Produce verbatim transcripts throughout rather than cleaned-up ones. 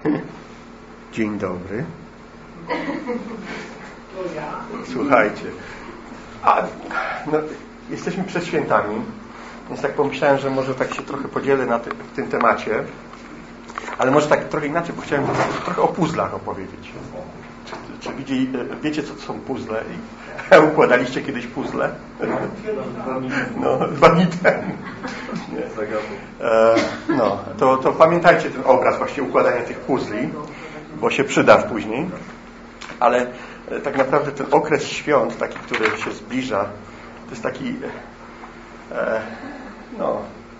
Dzień dobry. Słuchajcie. A, no, jesteśmy przed świętami, więc tak pomyślałem, że może tak się trochę podzielę na ty, w tym temacie, ale może tak trochę inaczej, bo chciałem trochę o puzzlach opowiedzieć. Czy, czy widzi, wiecie, co to są puzzle? I układaliście kiedyś puzzle? No, dwa dni temu. E, no, to, to pamiętajcie ten obraz właśnie układania tych puzli, bo się przyda później. Ale e, tak naprawdę ten okres świąt, taki, który się zbliża, to jest taki e, no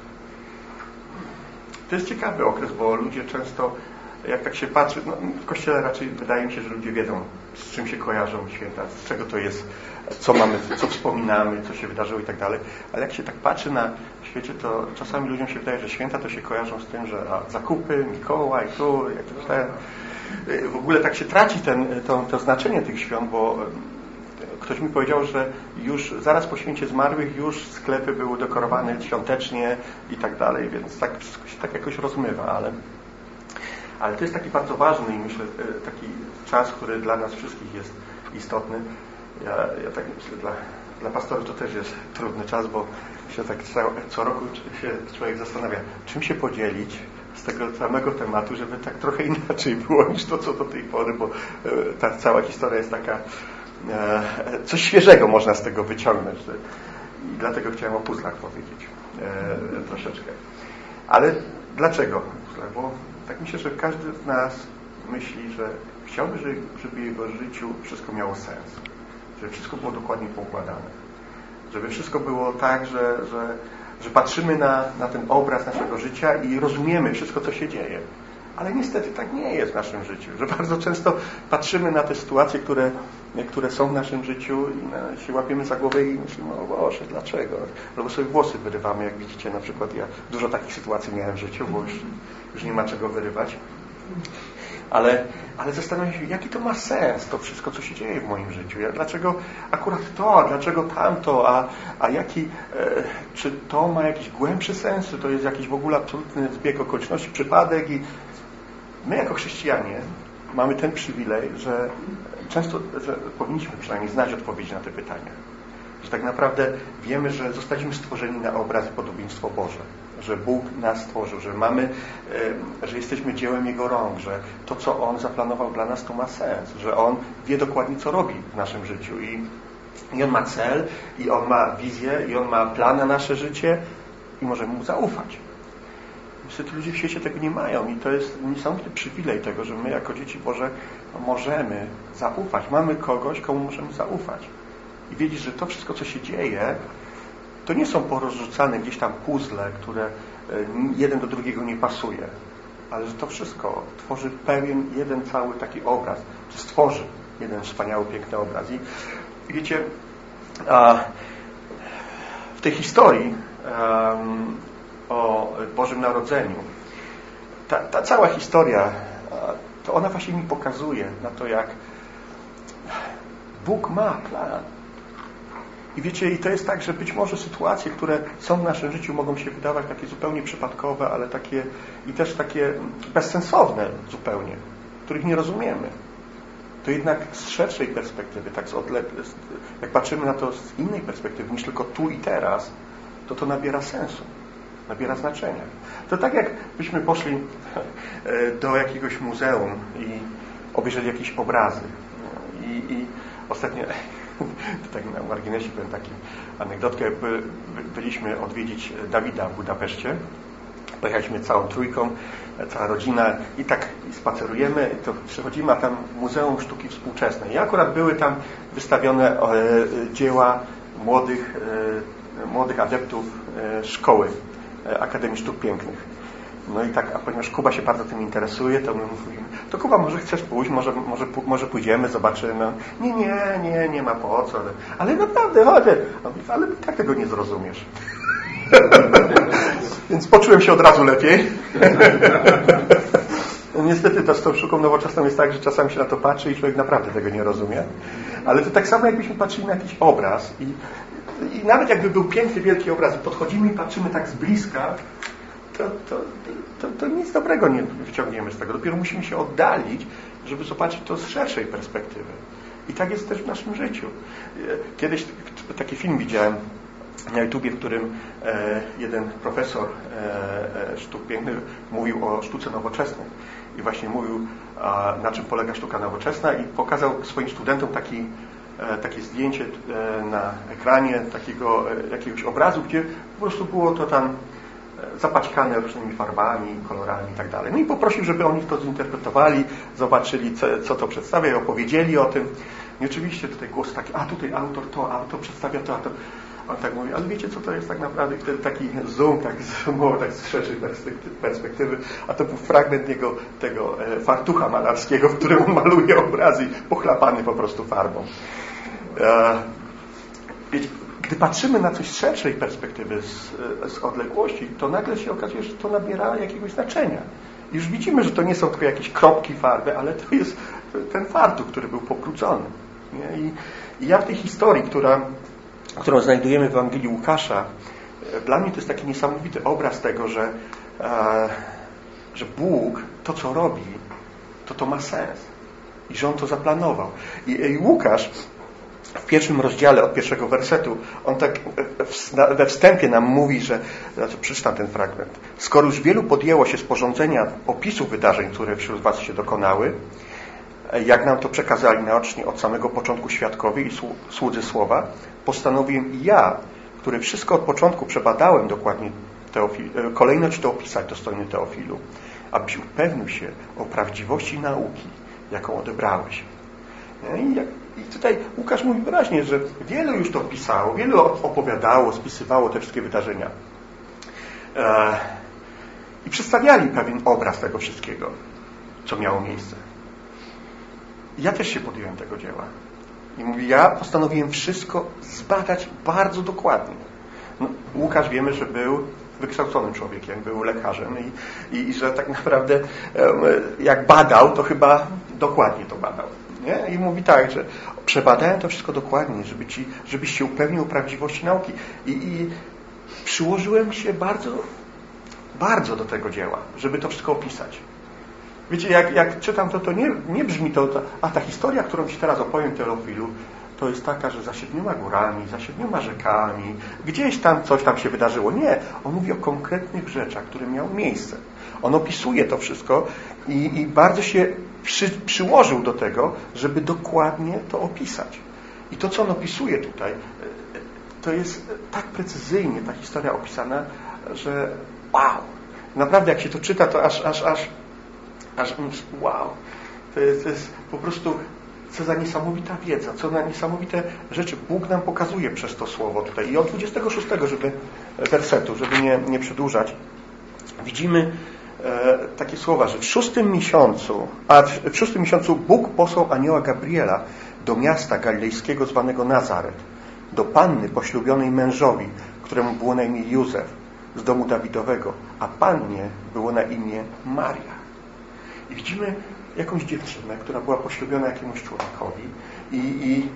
to jest ciekawy okres, bo ludzie często, jak tak się patrzy, no, w Kościele raczej wydaje mi się, że ludzie wiedzą, z czym się kojarzą święta, z czego to jest, co mamy, co wspominamy, co się wydarzyło i tak dalej. Ale jak się tak patrzy na świecie, to czasami ludziom się wydaje, że święta to się kojarzą z tym, że a, zakupy, Mikołaj, tu, jak ten. W ogóle tak się traci ten, to, to znaczenie tych świąt, bo ktoś mi powiedział, że już zaraz po święcie zmarłych już sklepy były dekorowane świątecznie i tak dalej, więc tak wszystko się tak jakoś rozmywa, ale Ale to jest taki bardzo ważny i myślę taki czas, który dla nas wszystkich jest istotny. Ja, ja tak myślę, dla, dla pastorów to też jest trudny czas, bo się tak co, co roku się człowiek zastanawia, czym się podzielić z tego samego tematu, żeby tak trochę inaczej było niż to, co do tej pory, bo ta cała historia jest taka, e, coś świeżego można z tego wyciągnąć. I dlatego chciałem o puzzlach powiedzieć e, troszeczkę. Ale dlaczego? Bo tak myślę, że każdy z nas myśli, że chciałby, żeby, żeby jego życiu wszystko miało sens. Żeby wszystko było dokładnie poukładane. Żeby wszystko było tak, że, że, że patrzymy na, na ten obraz naszego życia i rozumiemy wszystko, co się dzieje. Ale niestety tak nie jest w naszym życiu. Że bardzo często patrzymy na te sytuacje, które, które są w naszym życiu i na, się łapiemy za głowę i myślimy, o Boże, dlaczego? Albo sobie włosy wyrywamy, jak widzicie. Na przykład ja dużo takich sytuacji miałem w życiu, bo już, już nie ma czego wyrywać. Ale, ale zastanawiam się, jaki to ma sens, to wszystko, co się dzieje w moim życiu. Ja, dlaczego akurat to, a dlaczego tamto, a, a jaki, e, czy to ma jakiś głębszy sens, czy to jest jakiś w ogóle absolutny zbieg okoliczności, przypadek. I my jako chrześcijanie mamy ten przywilej, że często, że powinniśmy przynajmniej znać odpowiedź na te pytania. Że tak naprawdę wiemy, że zostaliśmy stworzeni na obraz i podobieństwo Boże. Że Bóg nas stworzył, że mamy, że jesteśmy dziełem Jego rąk, że to, co On zaplanował dla nas, to ma sens, że On wie dokładnie, co robi w naszym życiu i, i On ma cel, i On ma wizję, i On ma plan na nasze życie i możemy Mu zaufać. Niestety ludzie w świecie tego nie mają i to jest niesamowity przywilej tego, że my jako dzieci Boże możemy zaufać. Mamy kogoś, komu możemy zaufać i wiedzieć, że to wszystko, co się dzieje, to nie są porozrzucane gdzieś tam puzzle, które jeden do drugiego nie pasuje, ale że to wszystko tworzy pewien, jeden cały taki obraz, czy stworzy jeden wspaniały, piękny obraz. I wiecie, w tej historii o Bożym Narodzeniu, ta, ta cała historia, to ona właśnie mi pokazuje na to, jak Bóg ma plan. I wiecie, i to jest tak, że być może sytuacje, które są w naszym życiu, mogą się wydawać takie zupełnie przypadkowe, ale takie i też takie bezsensowne zupełnie, których nie rozumiemy. To jednak z szerszej perspektywy, tak z odległej, jak patrzymy na to z innej perspektywy niż tylko tu i teraz, to to nabiera sensu, nabiera znaczenia. To tak jakbyśmy poszli do jakiegoś muzeum i obejrzeli jakieś obrazy. I, i ostatnio to tak na marginesie powiem taką anegdotkę. By, by, byliśmy odwiedzić Dawida w Budapeszcie. Pojechaliśmy całą trójką, cała rodzina i tak spacerujemy, to przechodzimy, a tam Muzeum Sztuki Współczesnej. I akurat były tam wystawione e, dzieła młodych, e, młodych adeptów e, szkoły e, Akademii Sztuk Pięknych. No i tak, a ponieważ Kuba się bardzo tym interesuje, to my mówimy, to Kuba, może chcesz pójść, może, może, może pójdziemy, zobaczymy. Nie, nie, nie, nie ma po co. Ale, ale naprawdę, chodź. Ale tak tego nie zrozumiesz. Więc poczułem się od razu lepiej. Niestety to z tą sztuką nowoczesną jest tak, że czasami się na to patrzy i człowiek naprawdę tego nie rozumie. Ale to tak samo, jakbyśmy patrzyli na jakiś obraz i, i nawet jakby był piękny, wielki obraz i podchodzimy i patrzymy tak z bliska, to, to, to, to nic dobrego nie wyciągniemy z tego. Dopiero musimy się oddalić, żeby zobaczyć to z szerszej perspektywy. I tak jest też w naszym życiu. Kiedyś taki film widziałem na YouTubie, w którym e, jeden profesor e, e, sztuk pięknych mówił o sztuce nowoczesnej. I właśnie mówił, a, na czym polega sztuka nowoczesna i pokazał swoim studentom taki, e, takie zdjęcie e, na ekranie takiego e, jakiegoś obrazu, gdzie po prostu było to tam e, zapaćkane różnymi farbami, kolorami i tak dalej. No i poprosił, żeby oni to zinterpretowali, zobaczyli, co, co to przedstawia i opowiedzieli o tym. I oczywiście tutaj głos taki, a tutaj autor to, a to przedstawia to, a to... On tak mówi, ale wiecie, co to jest tak naprawdę? Wtedy taki zoom, tak zoomował, tak z szerszej perspektywy, a to był fragment jego tego e, fartucha malarskiego, w którym on maluje obrazy, pochlapany po prostu farbą. E, wiecie, gdy patrzymy na coś z szerszej perspektywy, z, z odległości, to nagle się okazuje, że to nabiera jakiegoś znaczenia. Już widzimy, że to nie są tylko jakieś kropki farby, ale to jest ten fartuch, który był pobrudzony. Nie? I, I ja w tej historii, która którą znajdujemy w Ewangelii Łukasza, dla mnie to jest taki niesamowity obraz tego, że, e, że Bóg to, co robi, to to ma sens. I że On to zaplanował. I, i Łukasz w pierwszym rozdziale od pierwszego wersetu, on tak w, we wstępie nam mówi, że, znaczy przeczytam ten fragment. Skoro już wielu podjęło się sporządzenia opisu wydarzeń, które wśród was się dokonały, jak nam to przekazali naocznie od samego początku świadkowie i słudzy słowa, postanowiłem i ja, który wszystko od początku przebadałem dokładnie, Teofil, kolejność to opisać dostojny Teofilu, abyś upewnił się o prawdziwości nauki, jaką odebrałeś. I, I tutaj Łukasz mówi wyraźnie, że wielu już to pisało, wielu opowiadało, spisywało te wszystkie wydarzenia. E, I przedstawiali pewien obraz tego wszystkiego, co miało miejsce. Ja też się podjąłem tego dzieła. I mówi, ja postanowiłem wszystko zbadać bardzo dokładnie. No, Łukasz wiemy, że był wykształconym człowiekiem, był lekarzem i, i, i że tak naprawdę jak badał, to chyba dokładnie to badał. Nie? I mówi tak, że przebadałem to wszystko dokładnie, żeby ci, żebyś się upewnił o prawdziwości nauki. I, i przyłożyłem się bardzo, bardzo do tego dzieła, żeby to wszystko opisać. Wiecie, jak, jak czytam to, to nie, nie brzmi to, to, a ta historia, którą Ci teraz opowiem, Teofilu, to jest taka, że za siedmioma górami, za siedmioma rzekami, gdzieś tam coś tam się wydarzyło. Nie, on mówi o konkretnych rzeczach, które miały miejsce. On opisuje to wszystko i, i bardzo się przy, przyłożył do tego, żeby dokładnie to opisać. I to, co on opisuje tutaj, to jest tak precyzyjnie ta historia opisana, że wow! Naprawdę, jak się to czyta, to aż, aż, aż Aż wow, to jest, to jest po prostu co za niesamowita wiedza, co za niesamowite rzeczy Bóg nam pokazuje przez to słowo tutaj. I od dwudziestego szóstego żeby, wersetu, żeby nie, nie przedłużać, widzimy e, takie słowa, że w szóstym miesiącu, a w, w szóstym miesiącu Bóg posłał anioła Gabriela do miasta galilejskiego zwanego Nazaret, do panny poślubionej mężowi, któremu było na imię Józef, z domu Dawidowego, a pannie było na imię Maria. I widzimy jakąś dziewczynę, która była poślubiona jakiemuś człowiekowi i, i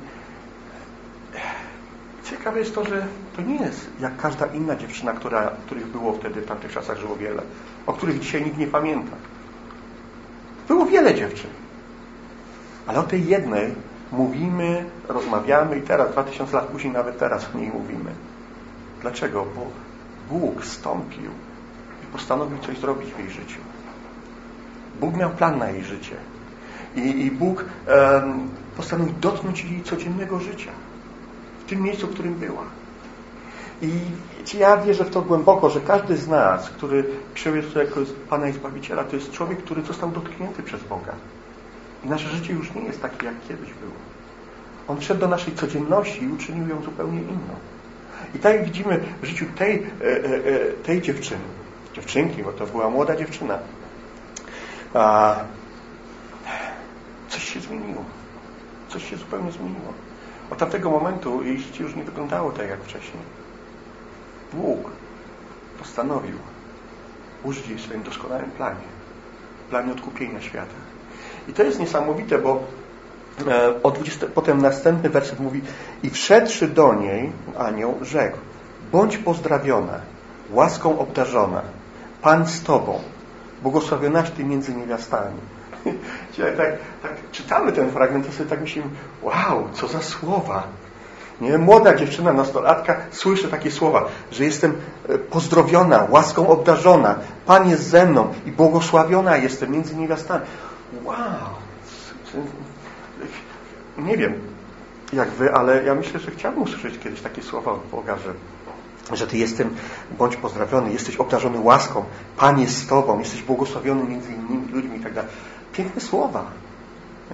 ciekawe jest to, że to nie jest jak każda inna dziewczyna, która, których było wtedy w tamtych czasach żyło wiele, o których dzisiaj nikt nie pamięta. Było wiele dziewczyn. Ale o tej jednej mówimy, rozmawiamy i teraz, dwa tysiące lat później, nawet teraz o niej mówimy. Dlaczego? Bo Bóg stąpił i postanowił coś zrobić w jej życiu. Bóg miał plan na jej życie. I, i Bóg um, postanowił dotknąć jej codziennego życia. W tym miejscu, w którym była. I wiecie, ja wierzę w to głęboko, że każdy z nas, który przyjął to jako Pana i Zbawiciela, to jest człowiek, który został dotknięty przez Boga. I nasze życie już nie jest takie, jak kiedyś było. On wszedł do naszej codzienności i uczynił ją zupełnie inną. I tak jak widzimy w życiu tej, tej dziewczyny, dziewczynki, bo to była młoda dziewczyna, a coś się zmieniło. Coś się zupełnie zmieniło. Od tamtego momentu jej życie już nie wyglądało tak jak wcześniej. Bóg postanowił użyć jej w swoim doskonałym planie. Planie odkupienia świata. I to jest niesamowite, bo e, o dwudziestym, potem następny werset mówi: i wszedłszy do niej anioł rzekł: bądź pozdrawiona, łaską obdarzona, Pan z Tobą, błogosławionaś Ty między niewiastami. tak, tak czytamy ten fragment, to sobie tak myślimy, wow, co za słowa. Nie? Młoda dziewczyna, nastolatka słyszy takie słowa, że jestem pozdrowiona, łaską obdarzona, Pan jest ze mną i błogosławiona jestem między niewiastami. Wow! Nie wiem, jak wy, ale ja myślę, że chciałbym usłyszeć kiedyś takie słowa od Boga, że, że Ty jestem, bądź pozdrowiony, jesteś obdarzony łaską, Pan jest z Tobą, jesteś błogosławiony między innymi ludźmi i tak dalej. Piękne słowa. Nie?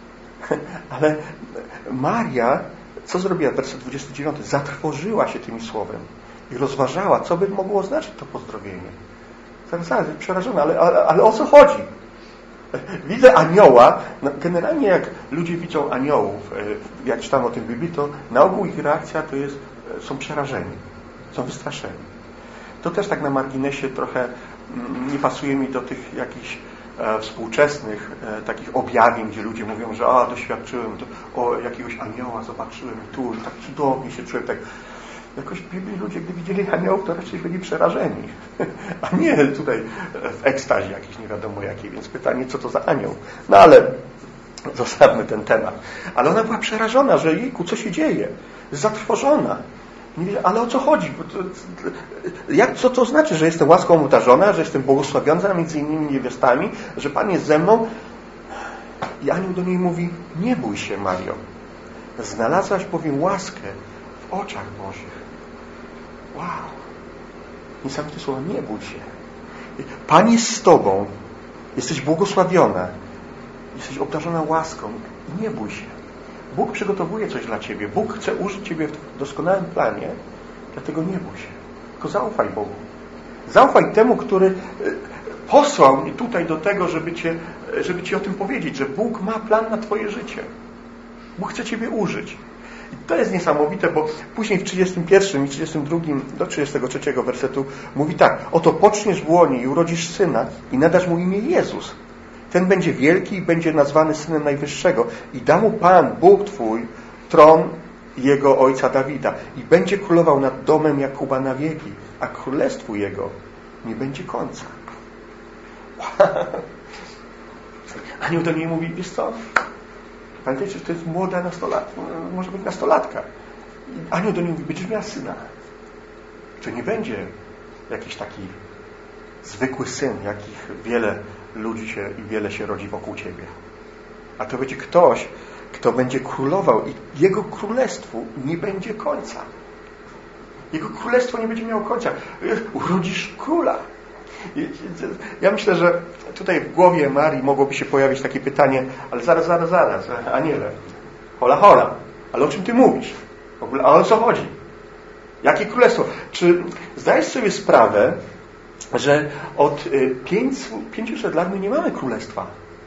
Ale Maria, co zrobiła? Werset dwudziesty dziewiąty. Zatrwożyła się tym słowem i rozważała, co by mogło oznaczyć to pozdrowienie. Zaraz, zaraz, przerażona, ale, ale, ale o co chodzi? Widzę anioła. No, generalnie jak ludzie widzą aniołów, jak czytam o tym w Biblii, to na ogół ich reakcja to jest, są przerażeni, są wystraszeni. To też tak na marginesie trochę nie pasuje mi do tych jakichś e, współczesnych e, takich objawień, gdzie ludzie mówią, że a, doświadczyłem to, o jakiegoś anioła, zobaczyłem tu, tak cudownie się czułem, tak. Jakoś w Biblii ludzie, gdy widzieli aniołów, to raczej byli przerażeni. A nie tutaj w ekstazie jakiejś nie wiadomo jakiej. Więc pytanie, co to za anioł? No ale zostawmy ten temat. Ale ona była przerażona, że jejku, co się dzieje? Zatrwożona. Nie wie, ale o co chodzi? Jak, co to znaczy, że jestem łaską obdarzona, że jestem błogosławiona między innymi niewiastami, że Pan jest ze mną? I anioł do niej mówi, nie bój się, Mario. Znalazłaś bowiem łaskę w oczach Bożych. Wow. Niesamowite słowa, nie bój się. Pan jest z Tobą. Jesteś błogosławiona. Jesteś obdarzona łaską. Nie bój się. Bóg przygotowuje coś dla Ciebie. Bóg chce użyć Ciebie w doskonałym planie. Dlatego nie bój się. Tylko zaufaj Bogu. Zaufaj temu, który posłał mnie tutaj do tego, żeby, cię, żeby Ci o tym powiedzieć, że Bóg ma plan na Twoje życie. Bóg chce Ciebie użyć. I to jest niesamowite, bo później w trzydziestym pierwszym i trzydziestym drugim do trzydziestego trzeciego wersetu mówi tak: oto poczniesz w łonie i urodzisz syna i nadasz mu imię Jezus. Ten będzie wielki i będzie nazwany Synem Najwyższego i da mu Pan, Bóg Twój, tron jego ojca Dawida i będzie królował nad domem Jakuba na wieki, a królestwu jego nie będzie końca. Anioł do niej mówi, wiesz co? Pamiętajcie, że to jest młoda nastolatka, może być nastolatka. I anioł do niej mówi, będziesz miała syna. To nie będzie jakiś taki zwykły syn, jakich wiele ludzi się i wiele się rodzi wokół Ciebie. A to będzie ktoś, kto będzie królował i Jego królestwu nie będzie końca. Jego królestwo nie będzie miało końca. Urodzisz króla. Ja myślę, że tutaj w głowie Marii mogłoby się pojawić takie pytanie, ale zaraz, zaraz, zaraz, aniele, hola, hola, ale o czym Ty mówisz? W ogóle, a o co chodzi? Jakie królestwo? Czy zdajesz sobie sprawę, że od pięciuset lat my nie mamy królestwa?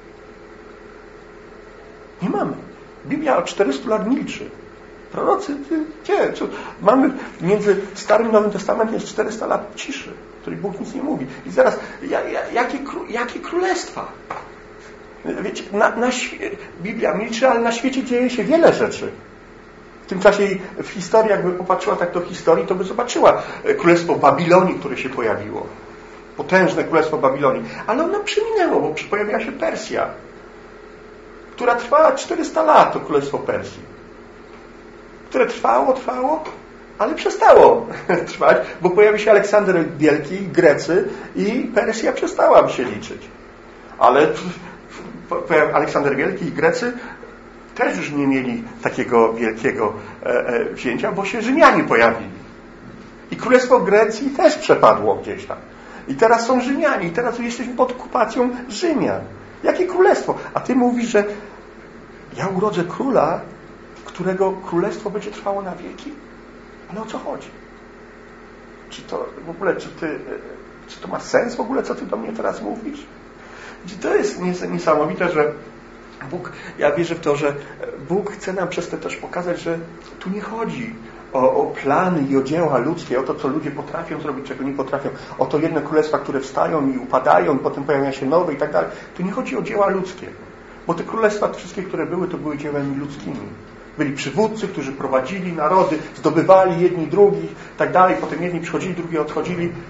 Nie mamy. Biblia od czterystu lat milczy. Prorocy, gdzie? Mamy między Starym i Nowym Testamentem jest czterysta lat ciszy, w której Bóg nic nie mówi. I zaraz, jakie, jakie królestwa? Wiecie, na, na, Biblia milczy, ale na świecie dzieje się wiele rzeczy. W tym czasie w historii, jakby popatrzyła tak do historii, to by zobaczyła królestwo Babilonii, które się pojawiło. Potężne królestwo Babilonii. Ale ono przeminęło, bo pojawiła się Persja, która trwała czterysta lat, to królestwo Persji. Które trwało, trwało, ale przestało trwać, bo pojawił się Aleksander Wielki, Grecy i Persja przestała się liczyć. Ale Aleksander Wielki i Grecy też już nie mieli takiego wielkiego wzięcia, bo się Rzymianie pojawili. I Królestwo Grecji też przepadło gdzieś tam. I teraz są Rzymianie, i teraz jesteśmy pod okupacją Rzymian. Jakie królestwo? A Ty mówisz, że ja urodzę króla, którego królestwo będzie trwało na wieki? Ale o co chodzi? Czy to w ogóle, czy ty, czy to ma sens w ogóle, co Ty do mnie teraz mówisz? To jest niesamowite, że Bóg, ja wierzę w to, że Bóg chce nam przez to też pokazać, że tu nie chodzi o, o plany i o dzieła ludzkie, o to, co ludzie potrafią zrobić, czego nie potrafią, o to jedne królestwa, które wstają i upadają, potem pojawiają się nowe i tak dalej. Tu nie chodzi o dzieła ludzkie, bo te królestwa, te wszystkie, które były, to były dziełami ludzkimi. Byli przywódcy, którzy prowadzili narody, zdobywali jedni drugich, tak dalej. Potem jedni przychodzili, drugi odchodzili.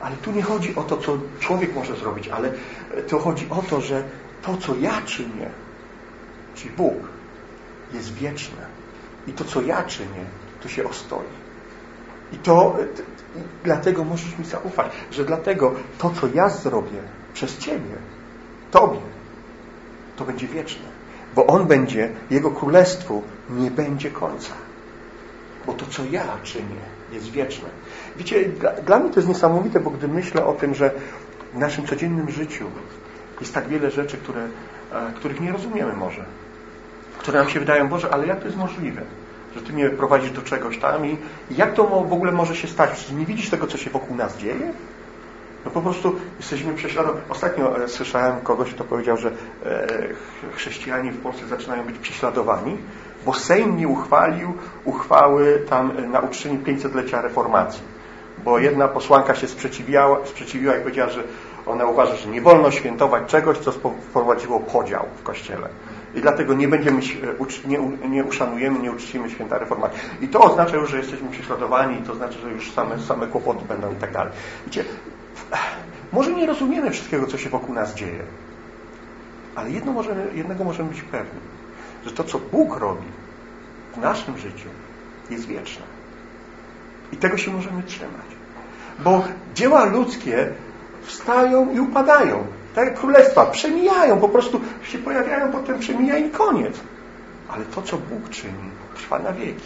Ale tu nie chodzi o to, co człowiek może zrobić, ale to chodzi o to, że to, co ja czynię, czyli Bóg, jest wieczne. I to, co ja czynię, to się ostoi. I to i dlatego możesz mi zaufać, że dlatego to, co ja zrobię przez Ciebie, Tobie, to będzie wieczne. Bo On będzie, Jego Królestwu nie będzie końca. Bo to, co ja czynię, jest wieczne. Wiecie, dla, dla mnie to jest niesamowite, bo gdy myślę o tym, że w naszym codziennym życiu jest tak wiele rzeczy, które, e, których nie rozumiemy może. Które nam się wydają, Boże, ale jak to jest możliwe? Że Ty mnie prowadzisz do czegoś tam i, i jak to w ogóle może się stać? Czy nie widzisz tego, co się wokół nas dzieje? No po prostu jesteśmy prześladowani. Ostatnio e, słyszałem kogoś, kto powiedział, że e, chrześcijanie w Polsce zaczynają być prześladowani, bo Sejm nie uchwalił uchwały tam na uczczenie pięćsetlecia reformacji. Bo jedna posłanka się sprzeciwiała, sprzeciwiła i powiedziała, że ona uważa, że nie wolno świętować czegoś, co wprowadziło podział w Kościele. I dlatego nie będziemy, nie, nie uszanujemy, nie uczcimy święta reformacji. I to oznacza już, że jesteśmy prześladowani i to znaczy, że już same, same kłopoty będą i tak dalej. Wiecie, może nie rozumiemy wszystkiego, co się wokół nas dzieje, ale jedno możemy, jednego możemy być pewni, że to, co Bóg robi w naszym życiu, jest wieczne. I tego się możemy trzymać. Bo dzieła ludzkie wstają i upadają. Tak jak królestwa, przemijają, po prostu się pojawiają, potem przemija i koniec. Ale to, co Bóg czyni, trwa na wieki.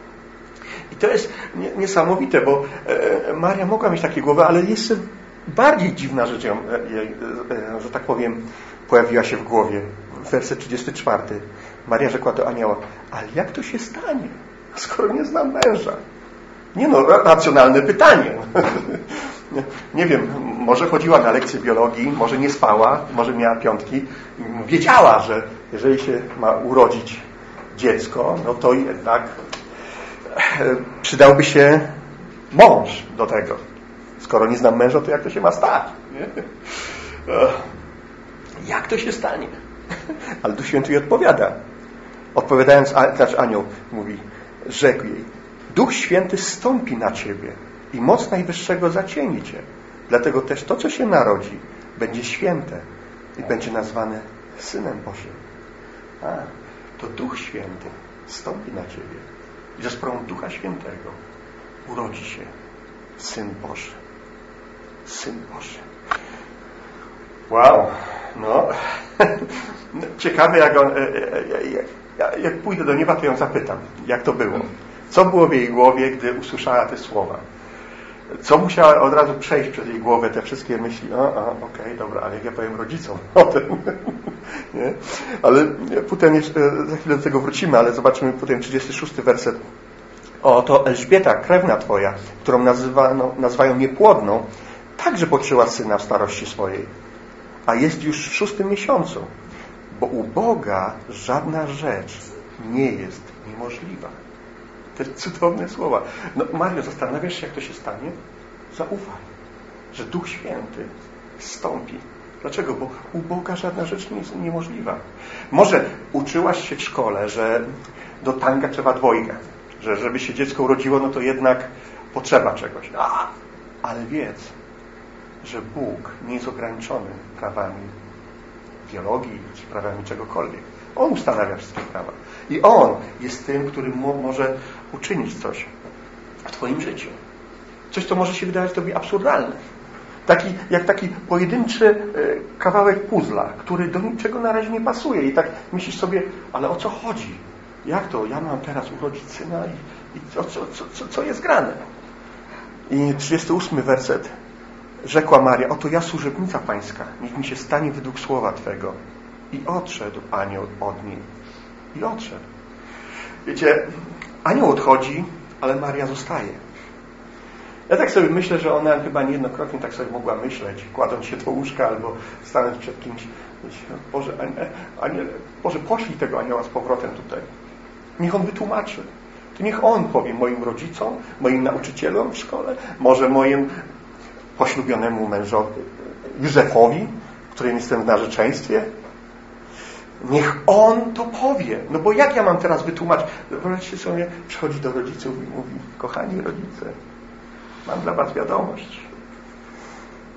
I to jest niesamowite, bo Maria mogła mieć takie głowy, ale jeszcze bardziej dziwna rzecz, że tak powiem, pojawiła się w głowie. Werset trzydziesty czwarty. Maria rzekła do anioła, ale jak to się stanie, skoro nie znam męża? Nie no, racjonalne pytanie. Nie wiem, może chodziła na lekcję biologii, może nie spała, może miała piątki. Wiedziała, że jeżeli się ma urodzić dziecko, no to jednak przydałby się mąż do tego. Skoro nie znam męża, to jak to się ma stać? Nie? Jak to się stanie? Ale Duch Święty jej odpowiada. Odpowiadając, znaczy anioł mówi, rzekł jej, Duch Święty zstąpi na ciebie i moc Najwyższego zacieni cię. Dlatego też to, co się narodzi, będzie święte i będzie nazwane Synem Bożym. A, to Duch Święty zstąpi na ciebie i za sprawą Ducha Świętego urodzi się Syn Boży. Syn Boży. Wow, no. Ciekawe, jak on, jak, jak pójdę do nieba, to ją zapytam, jak to było. Co było w jej głowie, gdy usłyszała te słowa? Co musiała od razu przejść przez jej głowę, te wszystkie myśli, a, a okej, okay, dobra, ale jak ja powiem rodzicom o tym, nie? Ale potem jeszcze, za chwilę do tego wrócimy, ale zobaczymy potem trzydziesty szósty werset. Oto Elżbieta, krewna twoja, którą nazywano, nazywają niepłodną, także poczęła syna w starości swojej, a jest już w szóstym miesiącu, bo u Boga żadna rzecz nie jest niemożliwa. Te cudowne słowa. No Mario, zastanawiasz się, jak to się stanie? Zaufaj, że Duch Święty zstąpi. Dlaczego? Bo u Boga żadna rzecz nie jest niemożliwa. Może uczyłaś się w szkole, że do tanga trzeba dwojga, że żeby się dziecko urodziło, no to jednak potrzeba czegoś. A, ale wiedz, że Bóg nie jest ograniczony prawami biologii czy prawami czegokolwiek. On ustanawia wszystkie prawa. I On jest tym, który może uczynić coś w twoim życiu. Coś, co może się wydawać tobie absurdalne. Taki, jak taki pojedynczy kawałek puzla, który do niczego na razie nie pasuje. I tak myślisz sobie, ale o co chodzi? Jak to? Ja mam teraz urodzić syna i, i co, co, co, co jest grane? I trzydziesty ósmy werset. Rzekła Maria, oto ja służebnica Pańska, niech mi się stanie według słowa Twego. I odszedł anioł od niej. I odszedł. Wiecie, anioł odchodzi, ale Maria zostaje. Ja tak sobie myślę, że ona chyba niejednokrotnie tak sobie mogła myśleć, kładąc się do łóżka albo stając przed kimś. Boże, aniel, Boże, poślij tego anioła z powrotem tutaj. Niech on wytłumaczy. To niech on powie moim rodzicom, moim nauczycielom w szkole, może moim poślubionemu mężowi Józefowi, którym jestem w narzeczeństwie. Niech on to powie. No bo jak ja mam teraz wytłumaczyć? Wyobraźcie sobie, przychodzi do rodziców i mówi, kochani rodzice, mam dla was wiadomość.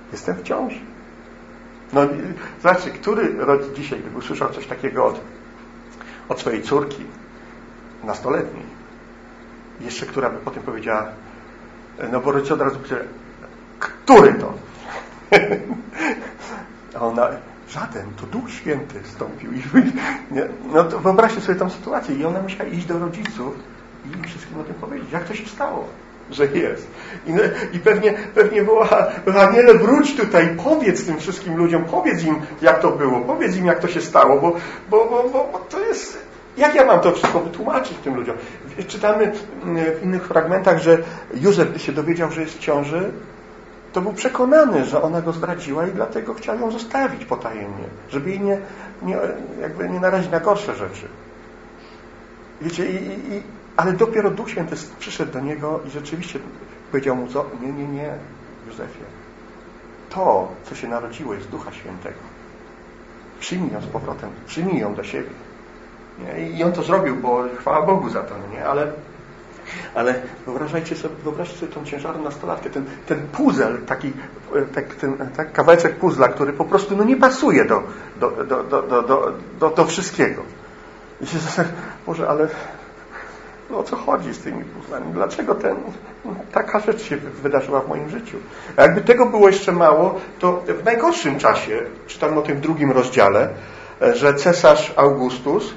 Jestem w ciąży. No, zobaczcie, który rodzic dzisiaj, gdyby usłyszał coś takiego od, od swojej córki nastoletniej, jeszcze która by potem powiedziała, no bo rodzice od razu powiedzieli, który to? A ona, żaden, to Duch Święty wstąpił. I, nie? No to wyobraźcie sobie tą sytuację. I ona musiała iść do rodziców i im wszystkim o tym powiedzieć. Jak to się stało, że jest. I, i pewnie, pewnie była, Aniele, wróć tutaj, powiedz tym wszystkim ludziom, powiedz im, jak to było, powiedz im, jak to się stało, bo, bo, bo, bo, bo to jest... Jak ja mam to wszystko wytłumaczyć tym ludziom? Czytamy w innych fragmentach, że Józef, gdy się dowiedział, że jest w ciąży, to był przekonany, że ona go zdradziła i dlatego chciał ją zostawić potajemnie, żeby jej nie, nie, jakby nie narazić na gorsze rzeczy. Wiecie, i, i, ale dopiero Duch Święty przyszedł do niego i rzeczywiście powiedział mu, co? Nie, nie, nie, Józefie. To, co się narodziło, jest Ducha Świętego. Przyjmij ją z powrotem, przyjmij ją do siebie. Nie? I on to zrobił, bo chwała Bogu za to, nie? Ale, ale wyobrażajcie sobie, wyobraźcie sobie tą ciężarną nastolatkę, ten, ten puzzle, taki tak, ten, tak, kawałeczek puzzla, który po prostu no, nie pasuje do, do, do, do, do, do, do, do wszystkiego. I się zastanawiam, Boże, ale no, o co chodzi z tymi puzzlami? Dlaczego ten, taka rzecz się wydarzyła w moim życiu? A jakby tego było jeszcze mało, to w najgorszym czasie, czytam o tym w drugim rozdziale, że cesarz Augustus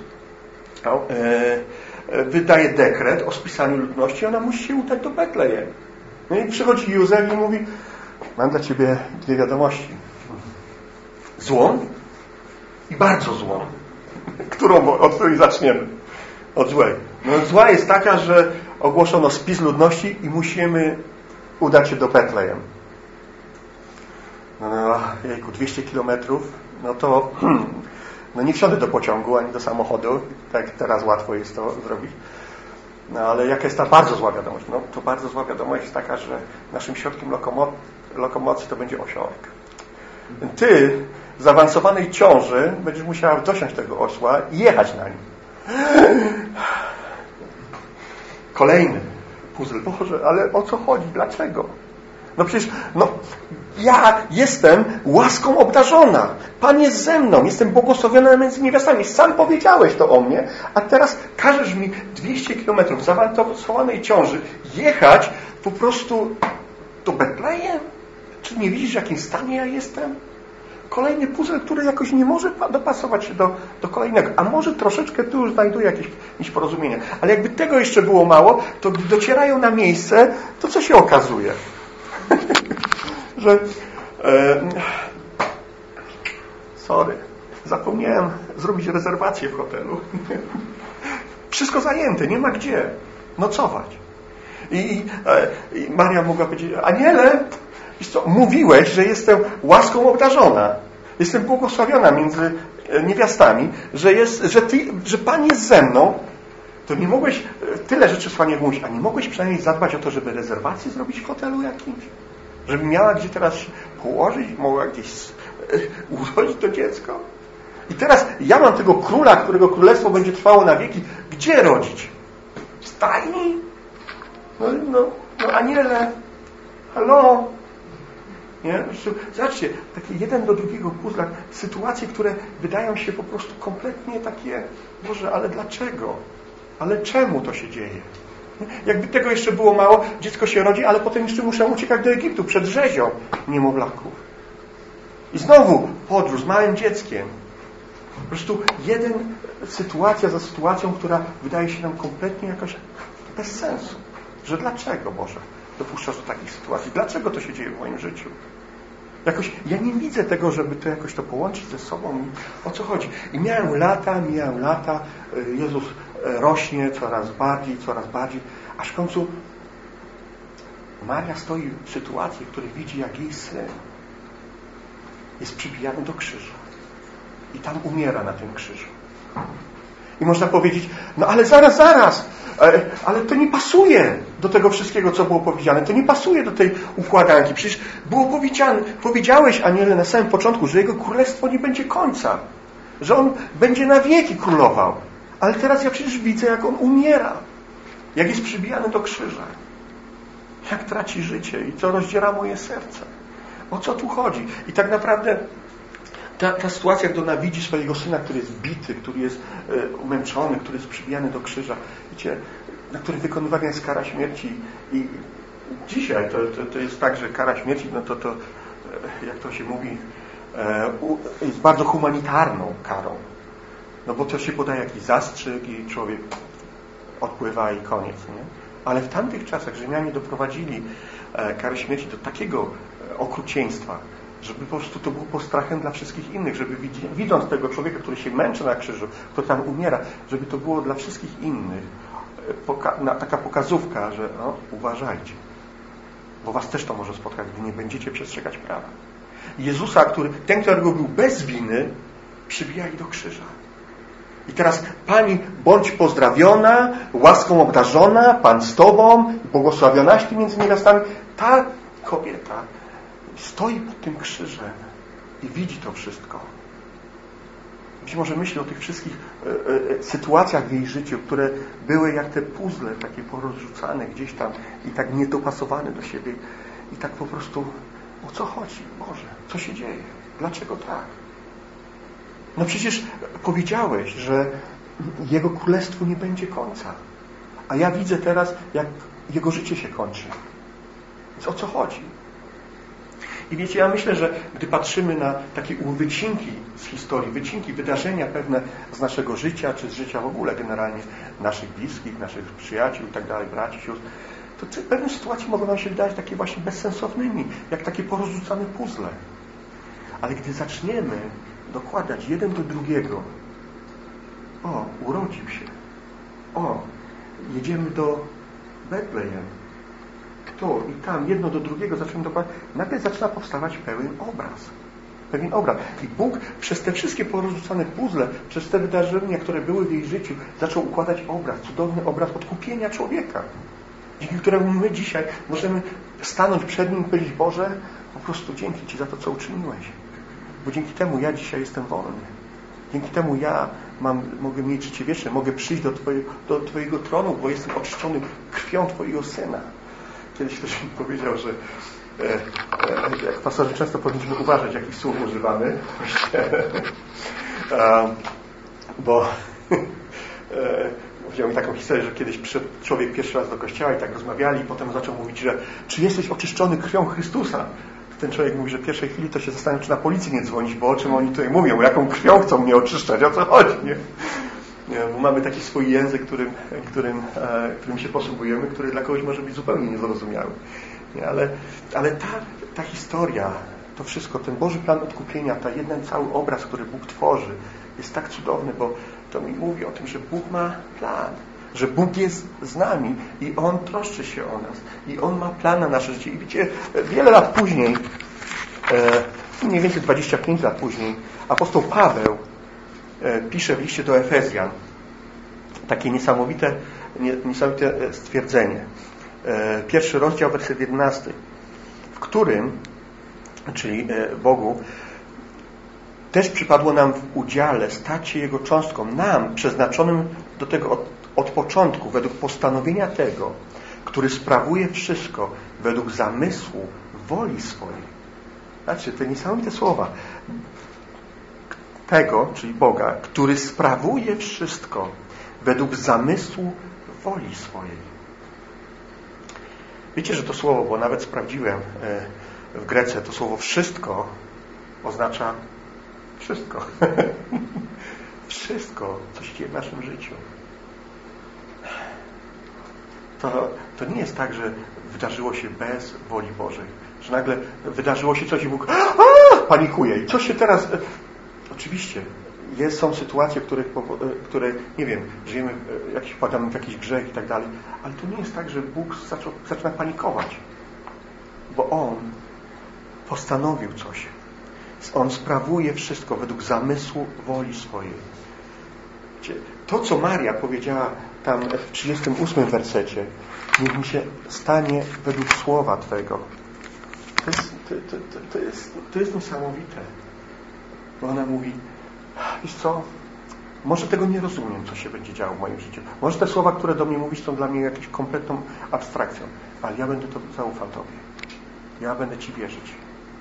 wydaje dekret o spisaniu ludności, ona musi się udać do Betlejem. No i przychodzi Józef i mówi, mam dla ciebie dwie wiadomości. Złą i bardzo złą. Którą, od której zaczniemy? Od złej. No, zła jest taka, że ogłoszono spis ludności i musimy udać się do Betlejem. No, no jejku, dwieście kilometrów, no to hmm, no nie wsiądę do pociągu, ani do samochodu, tak teraz łatwo jest to zrobić. No ale jaka jest ta bardzo zła wiadomość? No to bardzo zła wiadomość jest taka, że naszym środkiem lokomo- lokomocji to będzie osiołek. Ty w zaawansowanej ciąży będziesz musiała dosiąść tego osła i jechać na nim. Kolejny puzzle. Boże, ale o co chodzi? Dlaczego? No przecież, no, ja jestem łaską obdarzona. Pan jest ze mną. Jestem błogosławiona między niewiastami. Sam powiedziałeś to o mnie, a teraz każesz mi dwieście kilometrów w zaawansowanej ciąży jechać po prostu do Betlejem? Czy nie widzisz, w jakim stanie ja jestem? Kolejny puzzle, który jakoś nie może dopasować się do, do kolejnego. A może troszeczkę tu już znajduje jakieś, jakieś porozumienie. Ale jakby tego jeszcze było mało, to gdy docierają na miejsce, to co się okazuje? że e, sorry, zapomniałem zrobić rezerwację w hotelu. Wszystko zajęte, nie ma gdzie nocować. I, i, e, i Maria mogła powiedzieć, Aniele, wiesz co, mówiłeś, że jestem łaską obdarzona. Jestem błogosławiona między niewiastami, że, jest, że, ty, że Pan jest ze mną. To nie mogłeś tyle rzeczy słanie mówić, a nie mogłeś przynajmniej zadbać o to, żeby rezerwację zrobić w hotelu jakimś? Żeby miała gdzie teraz położyć, mogła gdzieś urodzić to dziecko? I teraz ja mam tego króla, którego królestwo będzie trwało na wieki. Gdzie rodzić? W stajni? No, no, no Aniele, halo? Nie? Zobaczcie, takie jeden do drugiego puzzla, sytuacje, które wydają się po prostu kompletnie takie, Boże, ale dlaczego? Ale czemu to się dzieje? Jakby tego jeszcze było mało, dziecko się rodzi, ale potem jeszcze muszę uciekać do Egiptu przed rzezią niemowlaków. I znowu podróż z małym dzieckiem. Po prostu jeden sytuacja za sytuacją, która wydaje się nam kompletnie jakoś bez sensu. Że dlaczego, Boże, dopuszczasz do takich sytuacji? Dlaczego to się dzieje w moim życiu? Jakoś, ja nie widzę tego, żeby to jakoś to połączyć ze sobą. O co chodzi? I miałem lata, miałem lata, Jezus rośnie coraz bardziej, coraz bardziej, aż w końcu Maria stoi w sytuacji, w której widzi, jak jej syn jest przybijany do krzyża. I tam umiera na tym krzyżu. I można powiedzieć, no ale zaraz, zaraz, ale to nie pasuje do tego wszystkiego, co było powiedziane. To nie pasuje do tej układanki. Przecież było powiedziane, powiedziałeś, Aniele, na samym początku, że Jego królestwo nie będzie końca. Że On będzie na wieki królował. Ale teraz ja przecież widzę, jak On umiera. Jak jest przybijany do krzyża. Jak traci życie i co rozdziera moje serce. O co tu chodzi? I tak naprawdę ta, ta sytuacja, jak ona widzi swojego syna, który jest bity, który jest e, umęczony, który jest przybijany do krzyża, wiecie, na którym wykonywana jest kara śmierci. I dzisiaj to, to, to jest tak, że kara śmierci, no to, to jak to się mówi, e, u, jest bardzo humanitarną karą. No bo to się podaje jakiś zastrzyk i człowiek odpływa i koniec, nie? Ale w tamtych czasach Rzymianie doprowadzili e, karę śmierci do takiego e, okrucieństwa, żeby po prostu to było postrachem dla wszystkich innych, żeby widząc tego człowieka, który się męczy na krzyżu, który tam umiera, żeby to było dla wszystkich innych e, poka na, taka pokazówka, że no, uważajcie, bo was też to może spotkać, gdy nie będziecie przestrzegać prawa. Jezusa, który, ten, którego był bez winy, przybijali do krzyża. I teraz Pani, bądź pozdrawiona, łaską obdarzona, Pan z Tobą, błogosławionaś Ty między niewiastami. Ta kobieta stoi pod tym krzyżem i widzi to wszystko. Być może myśli o tych wszystkich e, e, sytuacjach w jej życiu, które były jak te puzzle, takie porozrzucane gdzieś tam i tak niedopasowane do siebie. I tak po prostu, o co chodzi? Boże, co się dzieje? Dlaczego tak? No przecież powiedziałeś, że Jego królestwu nie będzie końca. A ja widzę teraz, jak Jego życie się kończy. Więc o co chodzi? I wiecie, ja myślę, że gdy patrzymy na takie wycinki z historii, wycinki, wydarzenia pewne z naszego życia, czy z życia w ogóle generalnie naszych bliskich, naszych przyjaciół i tak dalej, braci, sióstr, to w pewnych sytuacji mogą nam się wydawać takie właśnie bezsensownymi, jak takie porozrzucane puzzle. Ale gdy zaczniemy dokładać jeden do drugiego, o, urodził się, o, jedziemy do Betlejem, tu i tam, jedno do drugiego zaczniemy dokładać, nagle zaczyna powstawać pełen obraz. Pewien obraz. I Bóg przez te wszystkie porozrzucane puzzle, przez te wydarzenia, które były w jej życiu, zaczął układać obraz, cudowny obraz odkupienia człowieka, dzięki któremu my dzisiaj możemy stanąć przed Nim i powiedzieć: Boże, po prostu dzięki Ci za to, co uczyniłeś. Bo dzięki temu ja dzisiaj jestem wolny. Dzięki temu ja mam, mogę mieć życie wieczne, mogę przyjść do Twojego, do Twojego tronu, bo jestem oczyszczony krwią Twojego Syna. Kiedyś ktoś mi powiedział, że e, e, jak pastorzy często powinniśmy uważać, jakich słów używamy. e, bo e, powiedział mi taką historię, że kiedyś przyszedł człowiek pierwszy raz do kościoła i tak rozmawiali i potem zaczął mówić, że czy jesteś oczyszczony krwią Chrystusa? Ten człowiek mówi, że w pierwszej chwili to się zastanawiam, czy na policję nie dzwonić, bo o czym oni tutaj mówią, jaką krwią chcą mnie oczyszczać, o co chodzi, nie? Nie, bo mamy taki swój język, którym, którym, e, którym się posługujemy, który dla kogoś może być zupełnie niezrozumiały. Nie? Ale, ale ta, ta historia, to wszystko, ten Boży plan odkupienia, ta jeden cały obraz, który Bóg tworzy, jest tak cudowny, bo to mi mówi o tym, że Bóg ma plan, że Bóg jest z nami i On troszczy się o nas i On ma plan na nasze życie. I wiecie, wiele lat później, e, mniej więcej dwadzieścia pięć lat później, apostoł Paweł e, pisze w liście do Efezjan takie niesamowite, nie, niesamowite stwierdzenie. E, pierwszy rozdział, werset jedenasty, w którym, czyli e, Bogu, też przypadło nam w udziale stać się Jego cząstką, nam przeznaczonym do tego od, od początku, według postanowienia tego, który sprawuje wszystko według zamysłu woli swojej. Znaczy, te niesamowite słowa. Tego, czyli Boga, który sprawuje wszystko według zamysłu woli swojej. Wiecie, że to słowo, bo nawet sprawdziłem w Grece, to słowo wszystko oznacza wszystko. Wszystko, co się dzieje w naszym życiu. To, to nie jest tak, że wydarzyło się bez woli Bożej. Że nagle wydarzyło się coś i Bóg a, panikuje. I co się teraz... Oczywiście, jest, są sytuacje, w których, które, nie wiem, żyjemy, jak się wpadamy w jakiś grzech i tak dalej, ale to nie jest tak, że Bóg zaczął, zaczyna panikować. Bo On postanowił coś. On sprawuje wszystko według zamysłu woli swojej. To, co Maria powiedziała tam w trzydziestym ósmym wersecie, niech mi się stanie według słowa Twego. To jest, to, to, to, to jest, to jest niesamowite. Bo ona mówi, wiesz co, może tego nie rozumiem, co się będzie działo w moim życiu. Może te słowa, które do mnie mówisz, są dla mnie jakąś kompletną abstrakcją, ale ja będę to zaufał Tobie. Ja będę Ci wierzyć.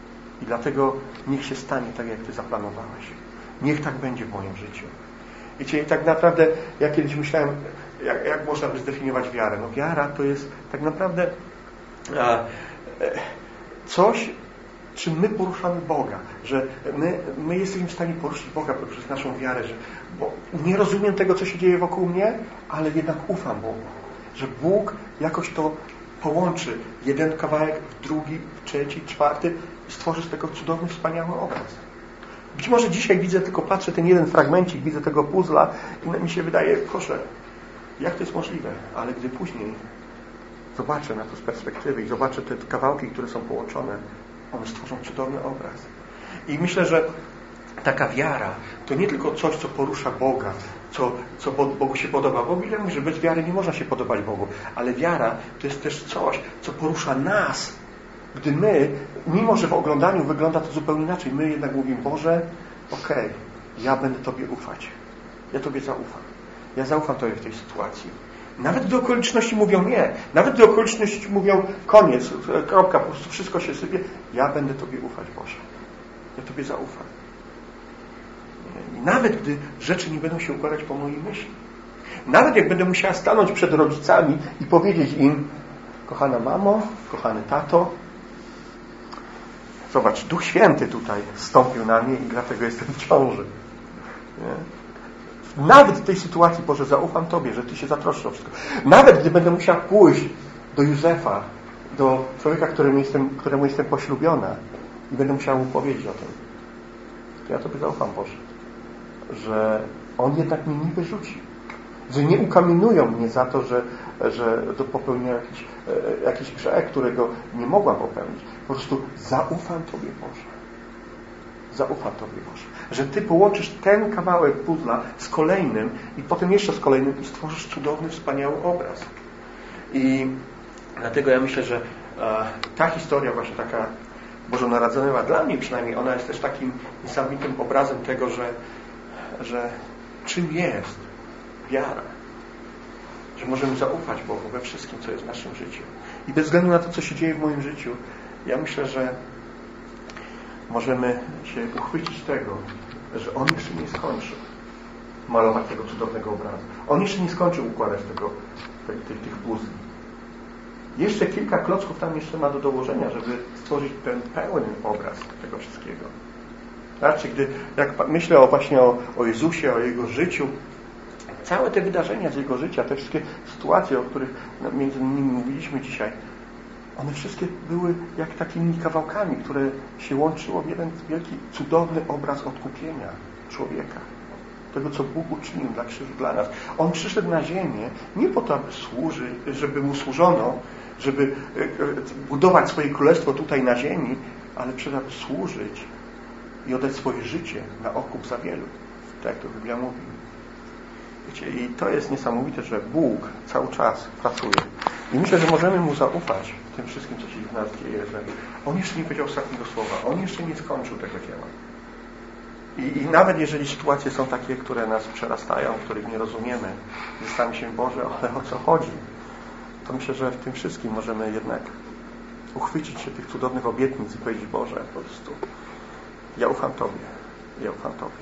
I dlatego niech się stanie tak, jak Ty zaplanowałeś. Niech tak będzie w moim życiu. Wiecie, i tak naprawdę, ja kiedyś myślałem, jak, jak można by zdefiniować wiarę. No wiara to jest tak naprawdę a, e, coś, czym my poruszamy Boga. Że my, my jesteśmy w stanie poruszyć Boga poprzez naszą wiarę. Że, bo nie rozumiem tego, co się dzieje wokół mnie, ale jednak ufam Bogu. Że Bóg jakoś to połączy jeden kawałek w drugi, w trzeci, czwarty i stworzy z tego cudowny, wspaniały obraz. Być może dzisiaj widzę, tylko patrzę ten jeden fragmencik, widzę tego puzzla i mi się wydaje, proszę, jak to jest możliwe? Ale gdy później zobaczę na to z perspektywy i zobaczę te kawałki, które są połączone, one stworzą cudowny obraz. I myślę, że taka wiara to nie tylko coś, co porusza Boga, co, co Bogu się podoba. Bo Biblia mówi, że bez wiary nie można się podobać Bogu. Ale wiara to jest też coś, co porusza nas. Gdy my, mimo że w oglądaniu wygląda to zupełnie inaczej, my jednak mówimy, Boże, okej, okay, ja będę Tobie ufać. Ja Tobie zaufam. Ja zaufam Tobie w tej sytuacji. Nawet gdy okoliczności mówią nie. Nawet gdy okoliczności mówią koniec, kropka, po prostu wszystko się sypie. Ja będę Tobie ufać, Boże. Ja Tobie zaufam. I nawet gdy rzeczy nie będą się układać po mojej myśli. Nawet jak będę musiała stanąć przed rodzicami i powiedzieć im, kochana mamo, kochany tato, zobacz, Duch Święty tutaj zstąpił na mnie i dlatego jestem w ciąży. Nie? Nawet w tej sytuacji, Boże, zaufam Tobie, że Ty się zatroszczysz o wszystko. Nawet gdy będę musiała pójść do Józefa, do człowieka, któremu jestem, któremu jestem poślubiona i będę musiała mu powiedzieć o tym, to ja Tobie zaufam, Boże, że On jednak mnie nie wyrzuci. Że nie ukamieniują mnie za to, że, że popełniłem jakiś, jakiś grzech, którego nie mogłam popełnić. Po prostu zaufam Tobie, Boże. Zaufam Tobie, Boże. Że Ty połączysz ten kawałek puzla z kolejnym i potem jeszcze z kolejnym i stworzysz cudowny, wspaniały obraz. I dlatego ja myślę, że e, ta historia właśnie taka bożonarodzeniowa, dla mnie przynajmniej, ona jest też takim niesamowitym obrazem tego, że, że czym jest wiara. Że możemy zaufać Bogu we wszystkim, co jest w naszym życiu. I bez względu na to, co się dzieje w moim życiu, ja myślę, że możemy się uchwycić tego, że On jeszcze nie skończył malować tego cudownego obrazu. On jeszcze nie skończył układać tego, tych, tych, tych puzli. Jeszcze kilka klocków tam jeszcze ma do dołożenia, żeby stworzyć ten pełny obraz tego wszystkiego. Znaczy, gdy jak myślę o, właśnie o, o Jezusie, o Jego życiu, całe te wydarzenia z Jego życia, te wszystkie sytuacje, o których między innymi mówiliśmy dzisiaj, one wszystkie były jak takimi kawałkami, które się łączyło w jeden wielki, cudowny obraz odkupienia człowieka. Tego, co Bóg uczynił dla krzyżu dla nas. On przyszedł na ziemię nie po to, aby służyć, żeby Mu służono, żeby budować swoje królestwo tutaj na ziemi, ale przyszedł, aby służyć i oddać swoje życie na okup za wielu. Tak jak to Biblia mówi. Wiecie, i to jest niesamowite, że Bóg cały czas pracuje. I myślę, że możemy Mu zaufać w tym wszystkim, co się w nas dzieje, że On jeszcze nie powiedział ostatniego słowa. On jeszcze nie skończył tego dzieła. I, I nawet jeżeli sytuacje są takie, które nas przerastają, których nie rozumiemy, zastanawiamy się, Boże, ale o co chodzi? To myślę, że w tym wszystkim możemy jednak uchwycić się tych cudownych obietnic i powiedzieć, Boże, po prostu ja ufam Tobie. Ja ufam Tobie.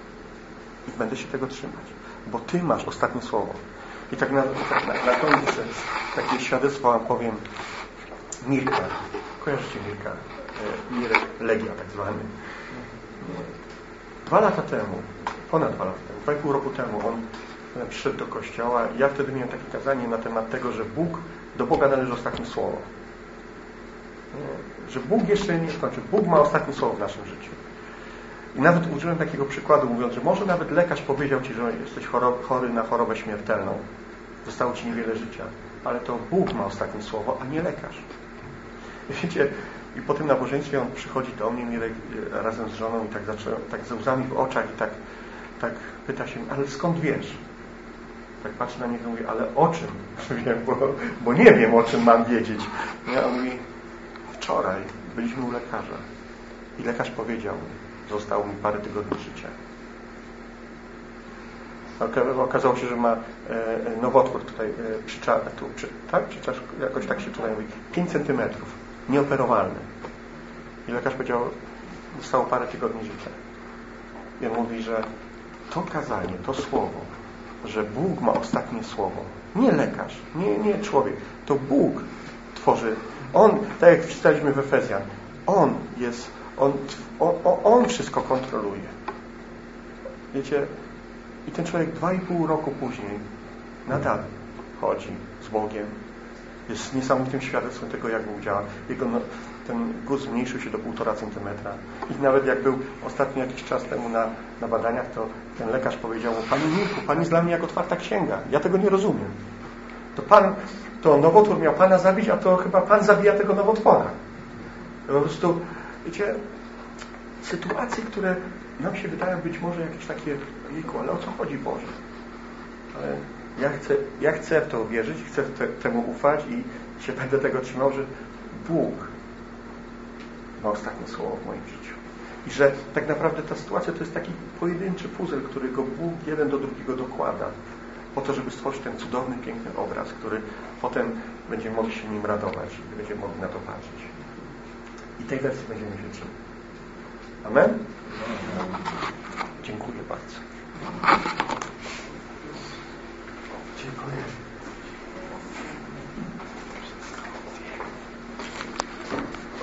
I będę się tego trzymać. Bo Ty masz ostatnie słowo. I tak na, tak na, na koniec jeszcze takie świadectwo wam powiem. Mirka. Kojarzycie Mirka? E, Mirek Legia tak zwany. Dwa lata temu, ponad dwa lata temu, dwa i pół roku temu on przyszedł do kościoła i ja wtedy miałem takie kazanie na temat tego, że Bóg, do Boga należy ostatnie słowo. Że Bóg jeszcze nie skończył. Bóg ma ostatnie słowo w naszym życiu. I nawet użyłem takiego przykładu, mówiąc, że może nawet lekarz powiedział Ci, że jesteś chory na chorobę śmiertelną. Zostało Ci niewiele życia. Ale to Bóg ma ostatnie słowo, a nie lekarz. I wiecie, i po tym nabożeństwie on przychodzi do mnie Mirek, razem z żoną i tak zaczął, tak ze łzami w oczach i tak, tak pyta się, ale skąd wiesz? Tak patrzy na mnie i mówi, ale o czym? Wiem, bo, bo nie wiem, o czym mam wiedzieć. Ja on mówi, wczoraj byliśmy u lekarza i lekarz powiedział mi, zostało mi parę tygodni życia. Okazało się, że ma nowotwór tutaj przy tu, przy, tak? Przy czaszku, jakoś tak się tutaj mówi. pięć centymetrów. Nieoperowalny. I lekarz powiedział, zostało parę tygodni życia. I on mówi, że to kazanie, to słowo, że Bóg ma ostatnie słowo, nie lekarz, nie, nie człowiek, to Bóg tworzy. On, tak jak czytaliśmy w Efezjan, On jest, On, on, on wszystko kontroluje. Wiecie, i ten człowiek dwa i pół roku później nadal chodzi z Bogiem. Jest niesamowitym świadectwem tego, jak Bóg działa. Jego, no, ten guz zmniejszył się do półtora centymetra. I nawet jak był ostatnio jakiś czas temu na, na badaniach, to ten lekarz powiedział mu: Panie Mirku, Pan jest dla mnie jak otwarta księga. Ja tego nie rozumiem. To Pan, to nowotwór miał Pana zabić, a to chyba Pan zabija tego nowotwora. Po prostu, wiecie, sytuacje, które nam się wydają być może jakieś takie, jejku, ale o co chodzi, Boże? Ale ja chcę, ja chcę w to wierzyć, chcę te, temu ufać i się będę tego trzymał, że Bóg ma ostatnie słowo w moim życiu. I że tak naprawdę ta sytuacja to jest taki pojedynczy puzzle, którego Bóg jeden do drugiego dokłada po to, żeby stworzyć ten cudowny, piękny obraz, który potem będziemy mogli się nim radować i będziemy mogli na to patrzeć. I tej wersji będziemy się trzymać. Amen? Dziękuję bardzo. Dziękuję.